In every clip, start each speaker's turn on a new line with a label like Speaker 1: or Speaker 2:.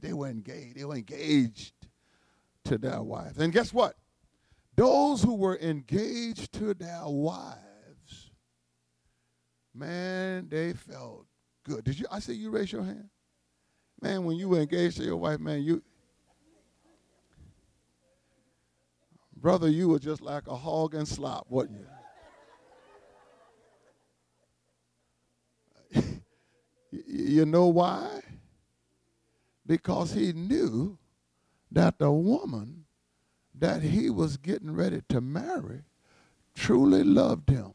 Speaker 1: engaged. They were engaged. They were engaged to their wives. And guess what? Those who were engaged to their wives, man, they felt good. Did you? I see you raise your hand. Man, when you were engaged to your wife, man, brother, you were just like a hog and slop, wasn't you? You know why? Because he knew that the woman that he was getting ready to marry truly loved him.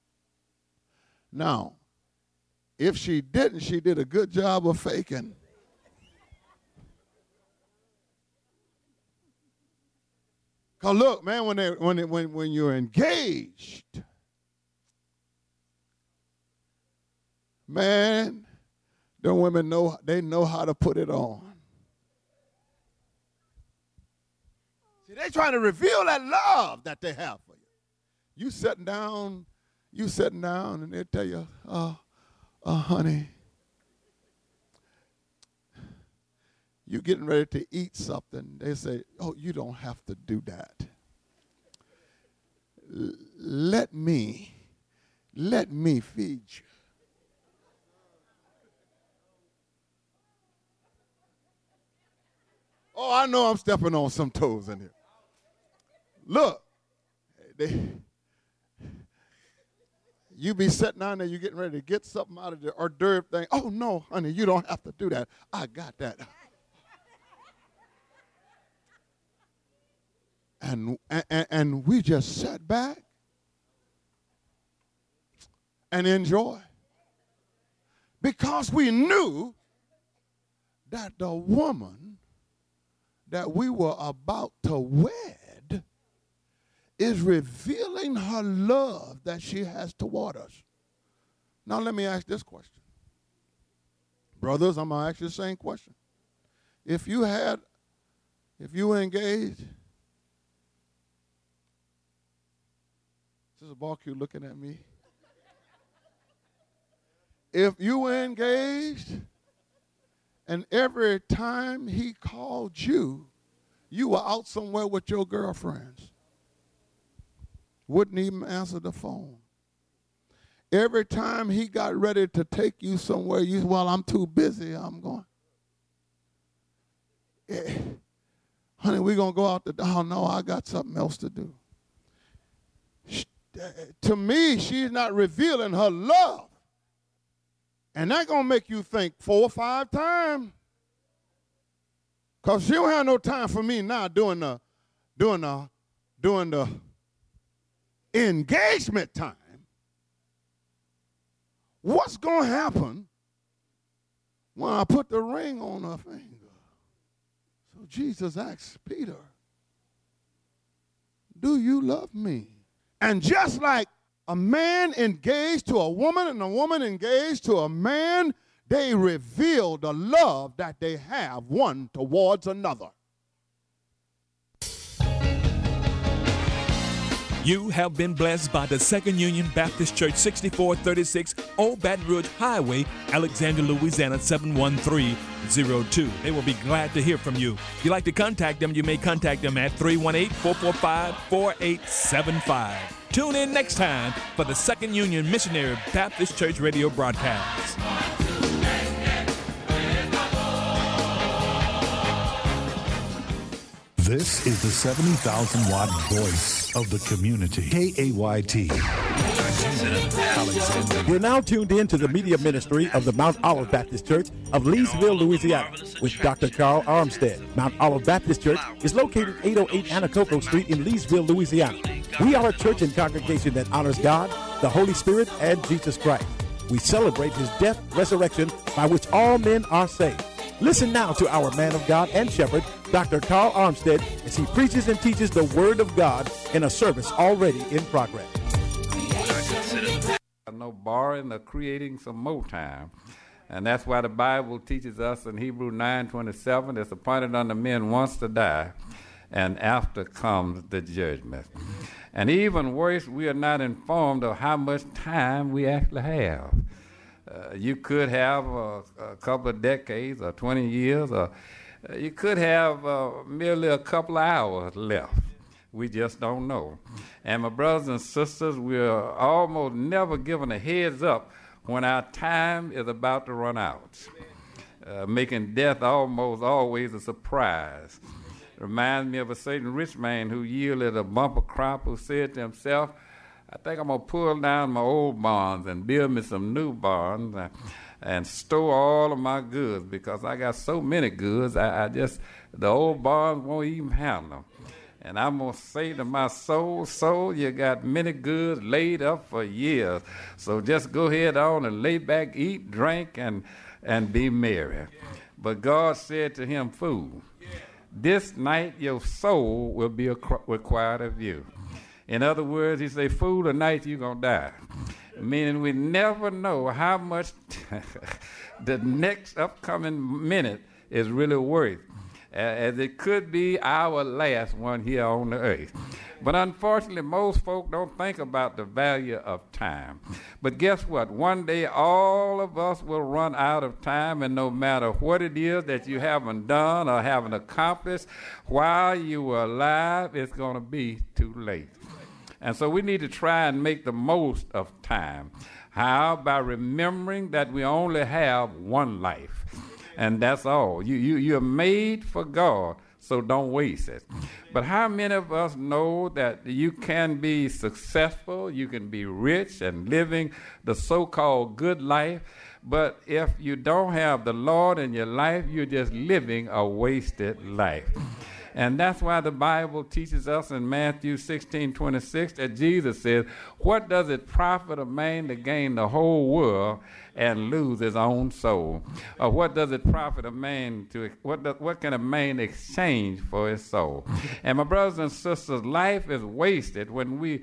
Speaker 1: Now, if she didn't, she did a good job of faking. Because look, man, when you're engaged, man, them women know how to put it on. See, they trying to reveal that love that they have for you. You sitting down, and they tell you, honey, you getting ready to eat something. They say, oh, you don't have to do that. Let me feed you. Oh, I know I'm stepping on some toes in here. Look, you be sitting down there, you getting ready to get something out of the hors d'oeuvre thing. Oh, no, honey, you don't have to do that. I got that. And we just sat back and enjoy. Because we knew that the woman that we were about to wed is revealing her love that she has toward us. Now let me ask this question. Brothers, I'm going to ask you the same question. If you were engaged, Sister Barque looking at me. If you were engaged and every time he called you, you were out somewhere with your girlfriends, wouldn't even answer the phone. Every time he got ready to take you somewhere, you said, well, I'm too busy, I'm going. Honey, we're going to go out the door. Oh, no, I got something else to do. To me, she's not revealing her love. And that's going to make you think 4 or 5 times. Because she don't have no time for me now doing the engagement time. What's going to happen when I put the ring on her finger? So Jesus asked Peter, do you love me? And just like a man engaged to a woman and a woman engaged to a man, they reveal the love that they have one towards another.
Speaker 2: You have been blessed by the Second Union Baptist Church, 6436 Old Baton Rouge Highway, Alexandria, Louisiana, 71302. They will be glad to hear from you. If you'd like to contact them, you may contact them at 318-445-4875. Tune in next time for the Second Union Missionary Baptist Church radio broadcast.
Speaker 3: This is the 70,000-watt voice of the community. KAYT.
Speaker 4: You're now tuned in to the media ministry of the Mount Olive Baptist Church of Leesville, Louisiana, with Dr. Carl Armstead. Mount Olive Baptist Church is located 808 Anacoco Street in Leesville, Louisiana. We are a church and congregation that honors God, the Holy Spirit, and Jesus Christ. We celebrate his death, resurrection, by which all men are saved. Listen now to our man of God and shepherd, Dr. Carl Armstead, as he preaches and teaches the Word of God in a service already in progress.
Speaker 5: No borrowing or creating some more time. And that's why the Bible teaches us in Hebrews 9:27, it's appointed unto men once to die, and after comes the judgment. And even worse, we are not informed of how much time we actually have. You could have a couple of decades or 20 years, or You could have merely a couple of hours left. We just don't know. And my brothers and sisters, we're almost never given a heads up when our time is about to run out, making death almost always a surprise. Reminds me of a certain rich man who yielded a bumper crop, who said to himself, I think I'm going to pull down my old barns and build me some new barns and store all of my goods, because I got so many goods, the old barns won't even handle them. And I'm going to say to my soul, you got many goods laid up for years. So just go ahead on and lay back, eat, drink, and be merry. But God said to him, fool, this night your soul will be required of you. In other words, he said, fool, tonight you're going to die. Meaning we never know how much the next upcoming minute is really worth, as it could be our last one here on the earth. But unfortunately, most folk don't think about the value of time. But guess what? One day, all of us will run out of time, and no matter what it is that you haven't done or haven't accomplished while you were alive, it's going to be too late. And so we need to try and make the most of time. How? By remembering that we only have one life. And that's all. You're made for God, so don't waste it. But how many of us know that you can be successful, you can be rich and living the so-called good life, but if you don't have the Lord in your life, you're just living a wasted life. And that's why the Bible teaches us in Matthew 16:26 that Jesus says, what does it profit a man to gain the whole world and lose his own soul? Or what does it profit a man what can a man exchange for his soul? And my brothers and sisters, life is wasted when we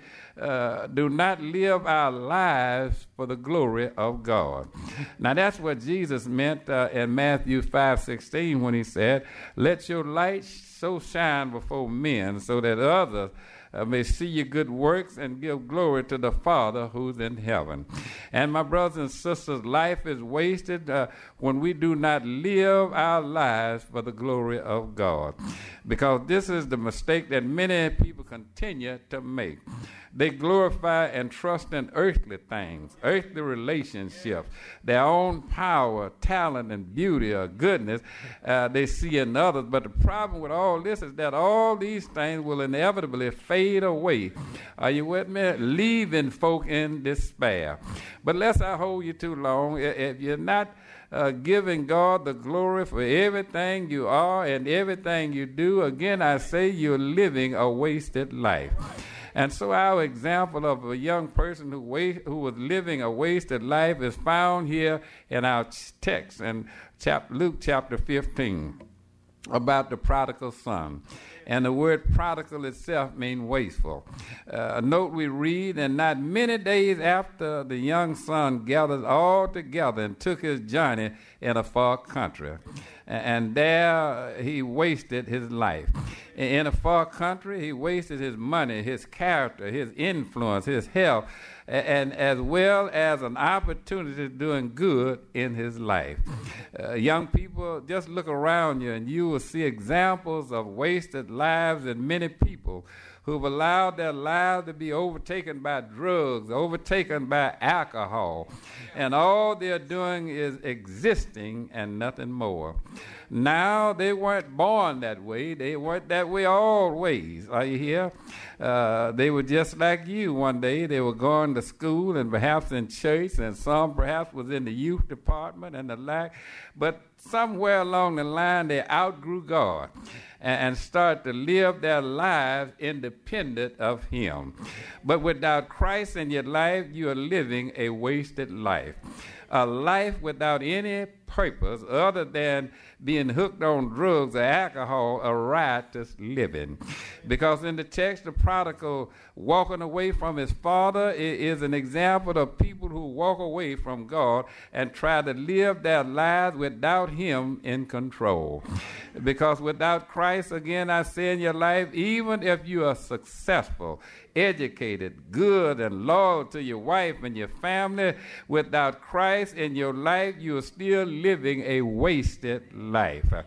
Speaker 5: do not live our lives for the glory of God. Now that's what Jesus meant in Matthew 5:16 when he said, let your light so shine before men so that others may see your good works and give glory to the Father who's in heaven. And my brothers and sisters, life is wasted when we do not live our lives for the glory of God, because this is the mistake that many people continue to make. They glorify and trust in earthly things, earthly relationships, their own power, talent, and beauty or goodness they see in others. But the problem with all this is that all these things will inevitably fade away. Are you with me? Leaving folk in despair. But lest I hold you too long, if you're not giving God the glory for everything you are and everything you do, again I say you're living a wasted life. And so our example of a young person who was living a wasted life is found here in our text in Luke chapter 15 about the prodigal son. And the word prodigal itself means wasteful. Note we read, and not many days after the young son gathered all together and took his journey in a far country. And there he wasted his life. In a far country, he wasted his money, his character, his influence, his health, and as well as an opportunity to doing good in his life. Young people, just look around you and you will see examples of wasted lives and many people who've allowed their lives to be overtaken by drugs, overtaken by alcohol, and all they're doing is existing and nothing more. Now, they weren't born that way. They weren't that way always. Are you here? They were just like you one day. They were going to school and perhaps in church, and some perhaps was in the youth department and the like. But somewhere along the line, they outgrew God and started to live their lives independent of Him. But without Christ in your life, you are living a wasted life. A life without any purpose other than being hooked on drugs or alcohol or riotous living. Because in the text, the prodigal walking away from his father is an example of people who walk away from God and try to live their lives without Him in control. Because without Christ, again, I say in your life, even if you are successful, educated, good, and loyal to your wife and your family, without Christ in your life, you are still living a wasted life.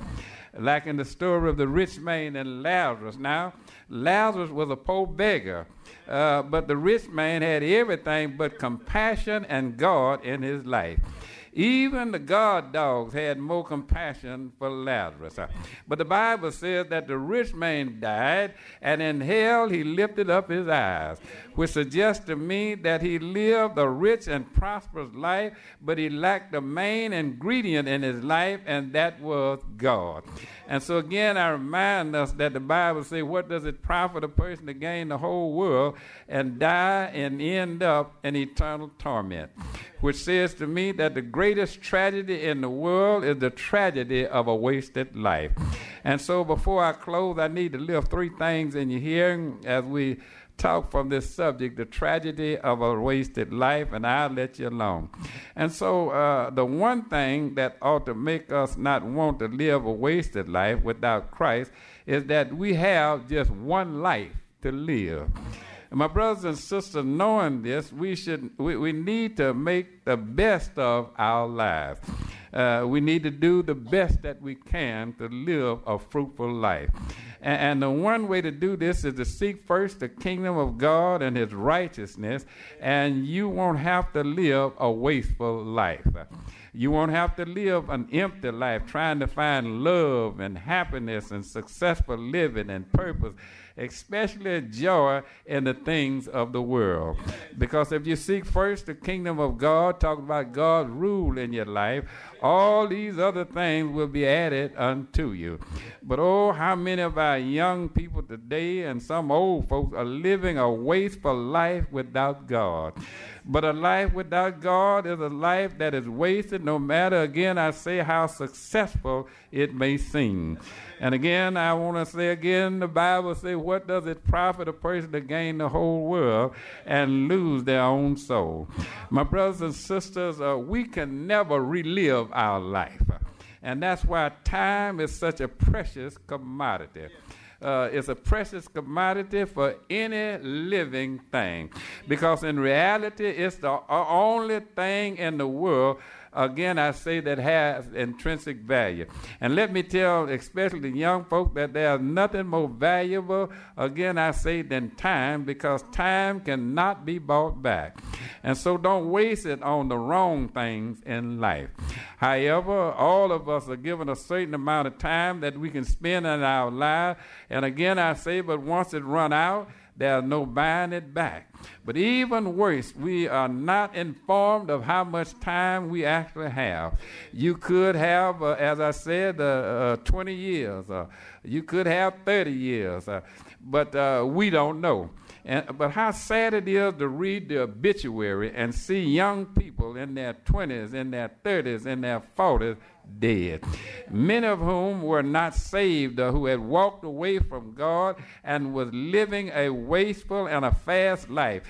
Speaker 5: like in the story of the rich man and Lazarus. Now, Lazarus was a poor beggar, but the rich man had everything but compassion and God in his life. Even the guard dogs had more compassion for Lazarus. But the Bible says that the rich man died, and in hell he lifted up his eyes, which suggests to me that he lived a rich and prosperous life, but he lacked the main ingredient in his life, and that was God. And so again, I remind us that the Bible says, what does it profit a person to gain the whole world and die and end up in eternal torment? Which says to me that the greatest tragedy in the world is the tragedy of a wasted life. And so before I close, I need to lift three things in your hearing as we talk from this subject, the tragedy of a wasted life, and I'll let you alone. And so the one thing that ought to make us not want to live a wasted life without Christ is that we have just one life to live. And my brothers and sisters, knowing this, we need to make the best of our lives. We need to do the best that we can to live a fruitful life. And the one way to do this is to seek first the kingdom of God and his righteousness, and you won't have to live a wasteful life. You won't have to live an empty life trying to find love and happiness and successful living and purpose, especially joy in the things of the world. Because if you seek first the kingdom of God, talk about God's rule in your life, all these other things will be added unto you. But oh, how many of our young people today and some old folks are living a wasteful life without God. But a life without God is a life that is wasted, no matter, again, I say, how successful it may seem. And again, I want to say again, the Bible says, what does it profit a person to gain the whole world and lose their own soul? My brothers and sisters, we can never relive our life. And that's why time is such a precious commodity. It's a precious commodity for any living thing, because in reality, it's the only thing in the world, again, I say, that has intrinsic value. And let me tell, especially the young folk, that there's nothing more valuable, again, I say, than time, because time cannot be bought back. And so don't waste it on the wrong things in life. However, all of us are given a certain amount of time that we can spend in our lives. And again, I say, but once it run out, there's no buying it back. But even worse, we are not informed of how much time we actually have. You could have, as I said, 20 years. You could have 30 years. But we don't know. But how sad it is to read the obituary and see young people in their 20s, in their 30s, in their 40s dead. Many of whom were not saved, who had walked away from God and was living a wasteful and a fast life,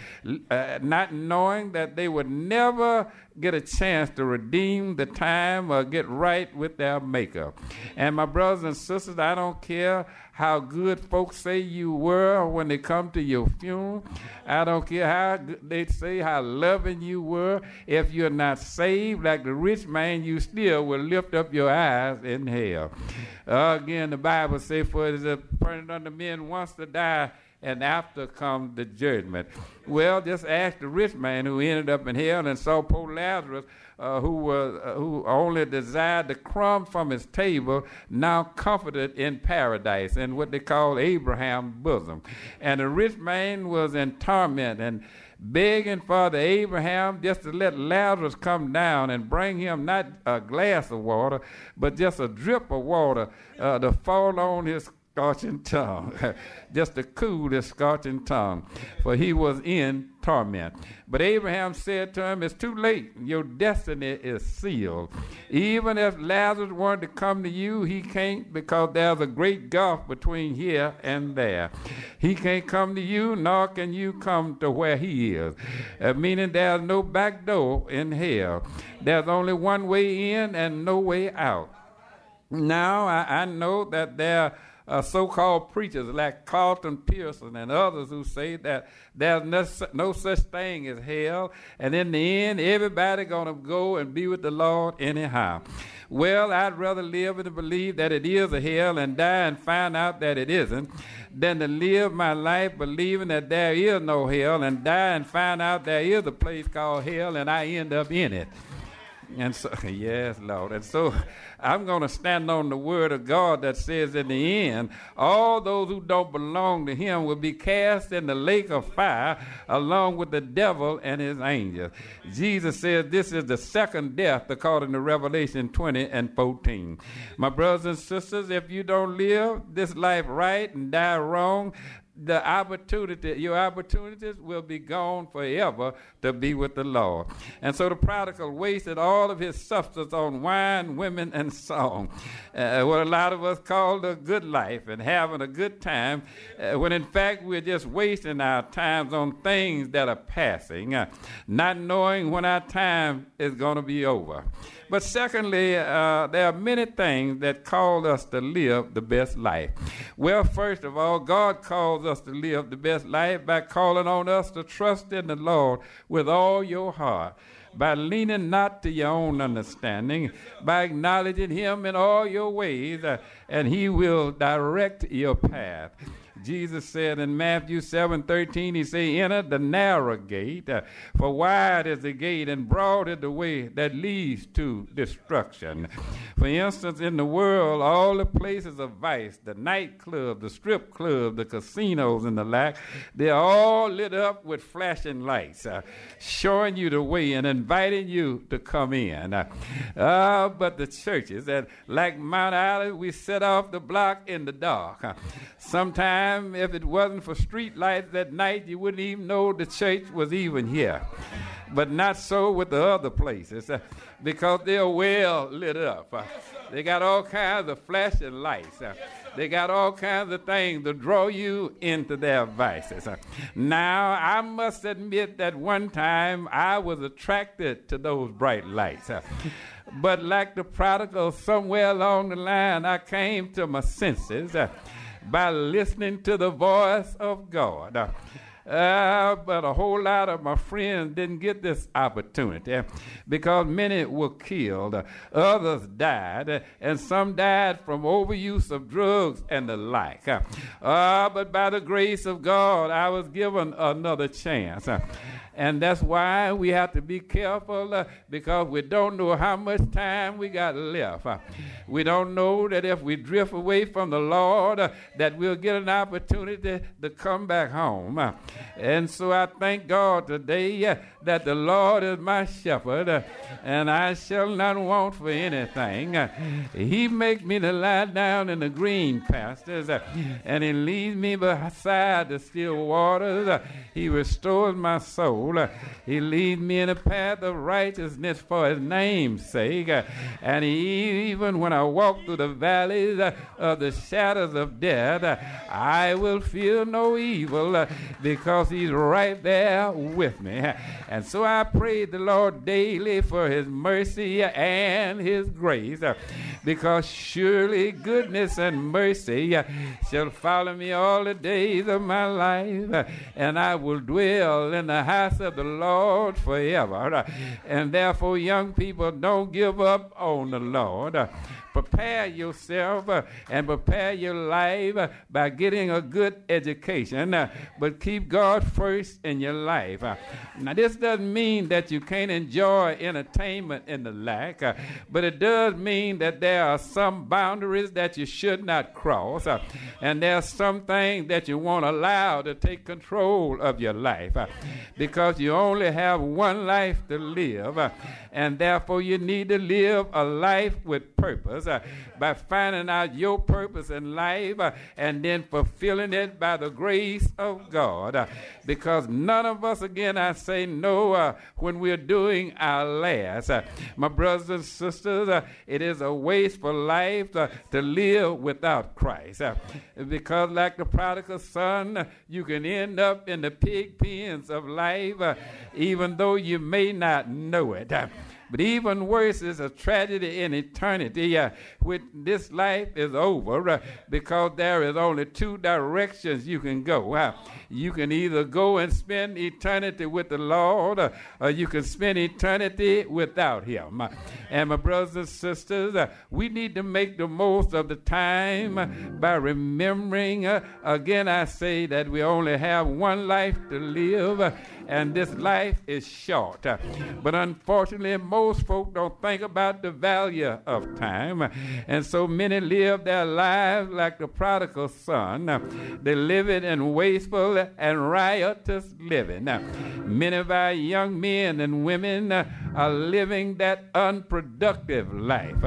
Speaker 5: not knowing that they would never get a chance to redeem the time or get right with their Maker. And my brothers and sisters, I don't care how good folks say you were when they come to your funeral. I don't care how they say how loving you were. If you're not saved, like the rich man, you still will lift up your eyes in hell. Again, the Bible says, for it is appointed unto men once to die, and after comes the judgment. Well, just ask the rich man who ended up in hell and saw poor Lazarus, who only desired the crumb from his table, now comforted in paradise, in what they call Abraham's bosom. And the rich man was in torment and begging Father Abraham just to let Lazarus come down and bring him not a glass of water, but just a drip of water to fall on his scorching tongue, just to cool his scorching tongue, for he was in torment. But Abraham said to him, it's too late. Your destiny is sealed. Even if Lazarus wanted to come to you, he can't, because there's a great gulf between here and there. He can't come to you, nor can you come to where he is, meaning there's no back door in hell. There's only one way in and no way out. Now, I know that there so-called preachers like Carlton Pearson and others who say that there's no such thing as hell, and in the end, everybody gonna go and be with the Lord anyhow. Well, I'd rather live and believe that it is a hell and die and find out that it isn't than to live my life believing that there is no hell and die and find out there is a place called hell and I end up in it. And so, yes, Lord. And so I'm going to stand on the word of God that says in the end, all those who don't belong to him will be cast in the lake of fire along with the devil and his angels. Jesus says this is the second death according to Revelation 20:14. My brothers and sisters, if you don't live this life right and die wrong, your opportunities will be gone forever to be with the Lord. And so the prodigal wasted all of his substance on wine, women, and song. What a lot of us call the good life and having a good time, when in fact we're just wasting our times on things that are passing, not knowing when our time is going to be over. But secondly, there are many things that call us to live the best life. Well, first of all, God calls us to live the best life by calling on us to trust in the Lord with all your heart, by leaning not to your own understanding, by acknowledging him in all your ways, and he will direct your path. Jesus said in Matthew 7:13, he said, enter the narrow gate, for wide is the gate and broad is the way that leads to destruction. For instance, in the world, all the places of vice, the nightclub, the strip club, the casinos and the like, they're all lit up with flashing lights, showing you the way and inviting you to come in. But the churches, that like Mount Olive, we set off the block in the dark. Sometimes if it wasn't for street lights at night, you wouldn't even know the church was even here. But not so with the other places, because they're well lit up. They got all kinds of flashing lights. They got all kinds of things to draw you into their vices. Now, I must admit that one time I was attracted to those bright lights. But like the prodigal, somewhere along the line, I came to my senses by listening to the voice of God. But a whole lot of my friends didn't get this opportunity because many were killed, others died, and some died from overuse of drugs and the like. But by the grace of God, I was given another chance. And that's why we have to be careful because we don't know how much time we got left. We don't know that if we drift away from the Lord, that we'll get an opportunity to come back home. And so I thank God today that the Lord is my shepherd, and I shall not want for anything. He makes me to lie down in the green pastures, and he leads me beside the still waters. He restores my soul. He leads me in a path of righteousness for his name's sake. And even when I walk through the valleys of the shadows of death, I will fear no evil because he's right there with me. And so I praise the Lord daily for his mercy and his grace, because surely goodness and mercy shall follow me all the days of my life, and I will dwell in the house of the Lord forever. And therefore, young people, don't give up on the Lord. Prepare yourself and prepare your life by getting a good education, but keep God first in your life. Now, this doesn't mean that you can't enjoy entertainment in the lack, but it does mean that there are some boundaries that you should not cross, and there are some things that you won't allow to take control of your life, because you only have one life to live, and therefore you need to live a life with purpose by finding out your purpose in life and then fulfilling it by the grace of God, because none of us, again I say no, when we're doing our last. My brothers and sisters, it is a wasteful life to live without Christ, because like the prodigal son, you can end up in the pig pens of life even though you may not know it. But even worse is a tragedy in eternity when this life is over because there is only two directions you can go. You can either go and spend eternity with the Lord or you can spend eternity without him. And my brothers and sisters, we need to make the most of the time by remembering, again I say that we only have one life to live, and this life is short. But unfortunately, most folk don't think about the value of time, and so many live their lives like the prodigal son. They live it in wasteful and riotous living. Many of our young men and women are living that unproductive life.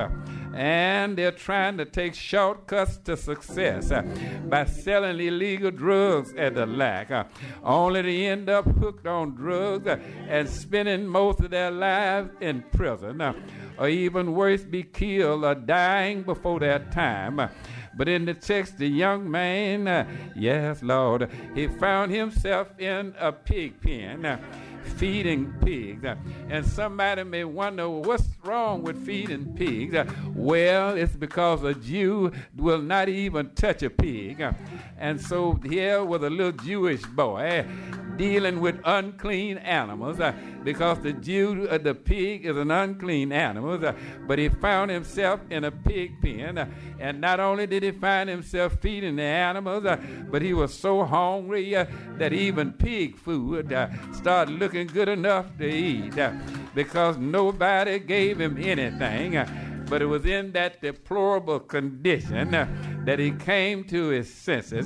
Speaker 5: And they're trying to take shortcuts to success by selling illegal drugs and the like, only to end up hooked on drugs and spending most of their lives in prison, or even worse, be killed or dying before their time. But in the text, the young man, yes, Lord, he found himself in a pig pen, feeding pigs. And somebody may wonder, what's wrong with feeding pigs? Well, it's because a Jew will not even touch a pig. And so here was a little Jewish boy dealing with unclean animals because the pig is an unclean animal, but he found himself in a pig pen, and not only did he find himself feeding the animals, but he was so hungry that even pig food started looking good enough to eat because nobody gave him anything. But it was in that deplorable condition that he came to his senses.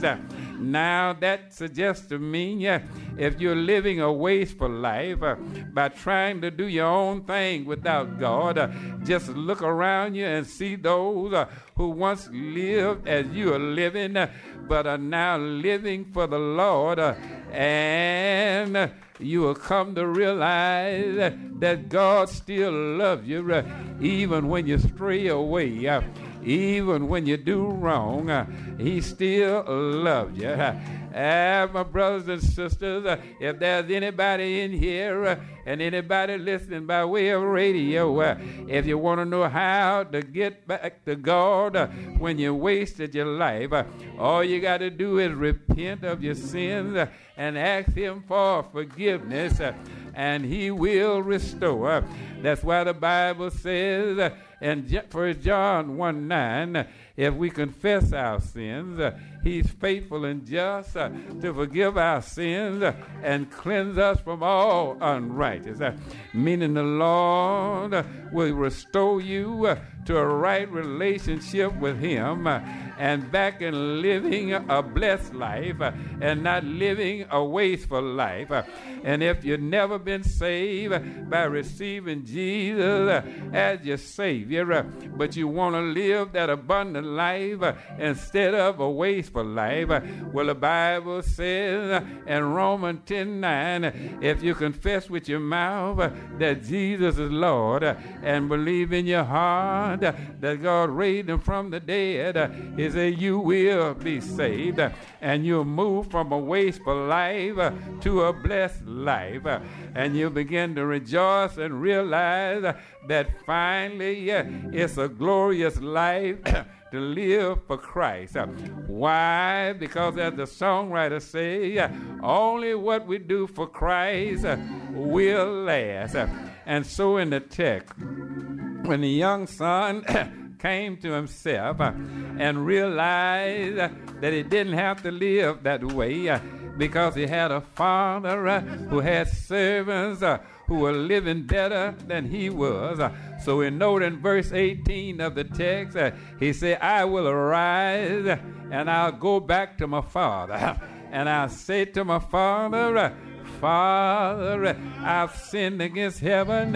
Speaker 5: Now that suggests to me if you're living a wasteful life by trying to do your own thing without God, just look around you and see those who once lived as you are living, but are now living for the Lord, and you will come to realize that God still loves you even when you stray away, even when you do wrong. He still loves you. My brothers and sisters, if there's anybody in here and anybody listening by way of radio, if you want to know how to get back to God when you wasted your life, all you got to do is repent of your sins and ask him for forgiveness, and he will restore. That's why the Bible says in 1 John 1:9, if we confess our sins, he's faithful and just to forgive our sins and cleanse us from all unrighteousness. Meaning the Lord will restore you to a right relationship with him and back in living a blessed life and not living a wasteful life. And if you've never been saved by receiving Jesus as your Savior, but you want to live that abundant life instead of a wasteful life, well, the Bible says in Romans 10:9, if you confess with your mouth that Jesus is Lord and believe in your heart that God raised him from the dead, he said you will be saved and you'll move from a wasteful life to a blessed life, and you'll begin to rejoice and realize that finally it's a glorious life to live for Christ. Why? Because as the songwriter says, only what we do for Christ will last. And so in the text, when the young son came to himself and realized that he didn't have to live that way because he had a father who had servants who were living better than he was. So we note in verse 18 of the text, he said, I will arise and I'll go back to my father. And I'll say to my father, Father, I've sinned against heaven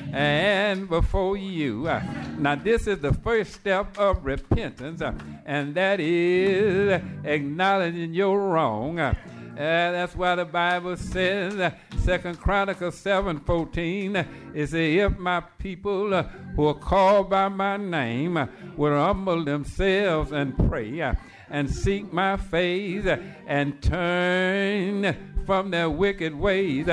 Speaker 5: and before you. Now this is the first step of repentance, and that is acknowledging your wrong. That's why the Bible says, 2 Chronicles 7:14, it says, if my people who are called by my name will humble themselves and pray and seek my face and turn from their wicked ways,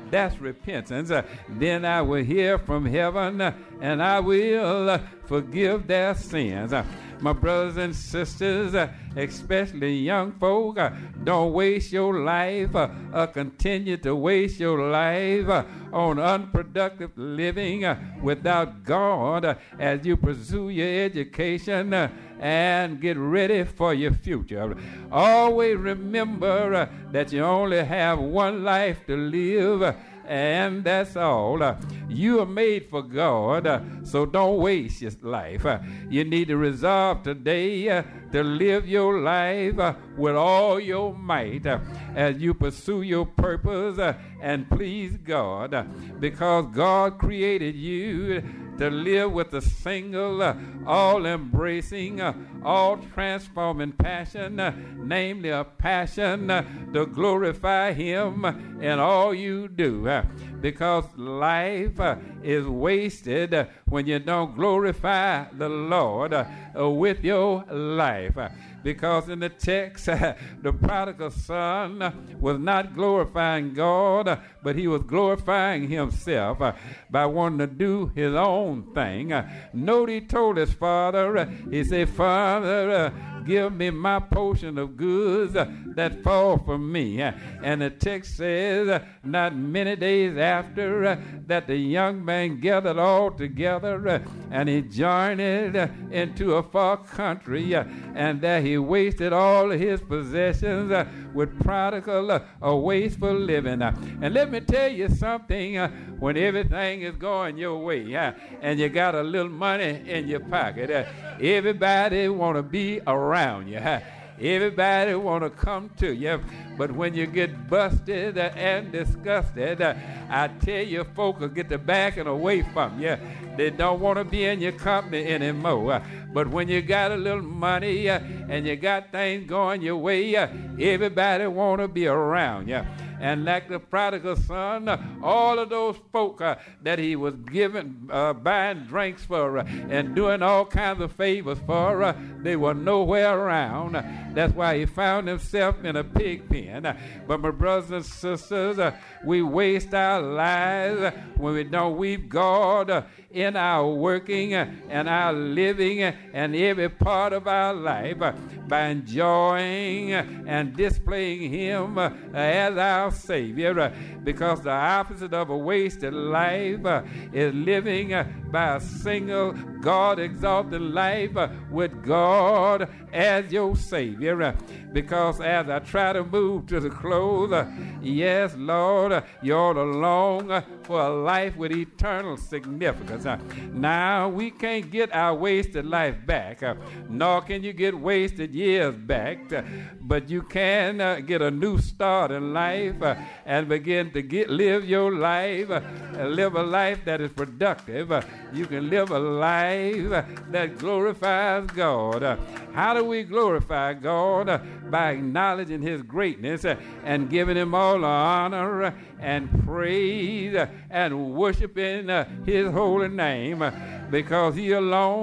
Speaker 5: That's repentance. Then I will hear from heaven, and I will forgive their sins. My brothers and sisters, especially young folk, don't waste your life or continue to waste your life on unproductive living without God as you pursue your education and get ready for your future. Always remember that you only have one life to live, and that's all. You are made for God, so don't waste your life. You need to resolve today to live your life with all your might as you pursue your purpose and please God, because God created you to live with a single, all-embracing, all-transforming passion, namely a passion to glorify Him in all you do. Because life is wasted when you don't glorify the Lord with your life. Because in the text, the prodigal son was not glorifying God, but he was glorifying himself by wanting to do his own thing. Note he told his father, he said, Father, give me my portion of goods that fall from me. And the text says, not many days after that the young man gathered all together and he journeyed into a far country, and there he wasted all of his possessions with prodigal or wasteful living. And let me tell you something, when everything is going your way and you got a little money in your pocket, everybody want to be around you. Everybody want to come to you. But when you get busted and disgusted, I tell you, folk will get the backing away from you. They don't want to be in your company anymore. But when you got a little money and you got things going your way, everybody want to be around you. And like the prodigal son, all of those folk that he was giving, buying drinks for and doing all kinds of favors for, they were nowhere around. That's why he found himself in a pig pen. But my brothers and sisters, we waste our lives when we don't weave God in our working and our living and every part of our life by enjoying and displaying Him as our Savior, because the opposite of a wasted life is living by a single God-exalted life with God as your Savior. Because as I try to move to the close, yes, Lord, you ought to long for a life with eternal significance. Now, we can't get our wasted life back, nor can you get wasted years back, but you can get a new start in life and begin to live your life, live a life that is productive. You can live a life that glorifies God. How do we glorify God? By acknowledging His greatness and giving Him all the honor and praise and worshiping His holy name, because He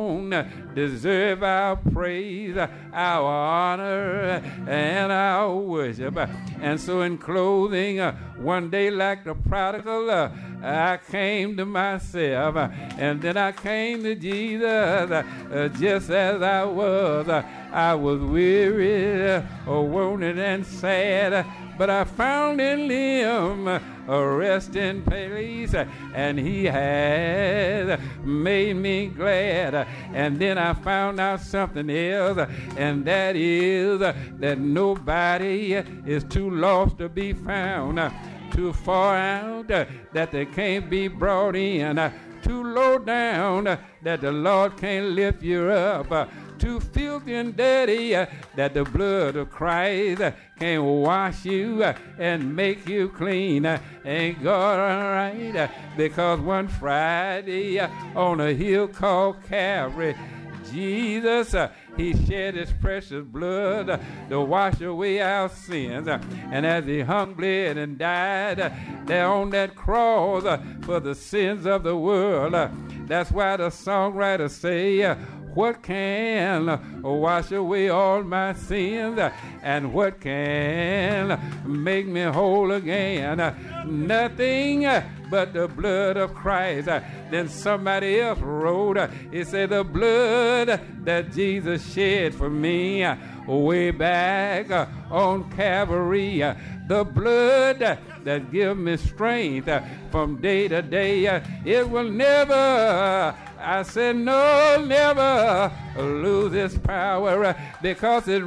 Speaker 5: alone deserves our praise, our honor, and our worship. And so in closing, one day like the prodigal, I came to myself, and then I came to Jesus just as I was. I was weary, wounded, and sad, but I found in Him a resting place, and He has made me glad. And then I found out something else, and that is that nobody is too lost to be found, too far out that they can't be brought in, too low down that the Lord can't lift you up, too filthy and dirty that the blood of Christ can wash you and make you clean. Ain't God all right? Because one Friday on a hill called Calvary, Jesus, He shed His precious blood to wash away our sins. And as He hung, bled, and died there on that cross for the sins of the world, that's why the songwriters say, what can wash away all my sins? And what can make me whole again? Nothing but the blood of Christ. Then somebody else wrote, it said the blood that Jesus shed for me way back on Calvary, the blood that gives me strength from day to day. It will never, I said no, never lose its power, because it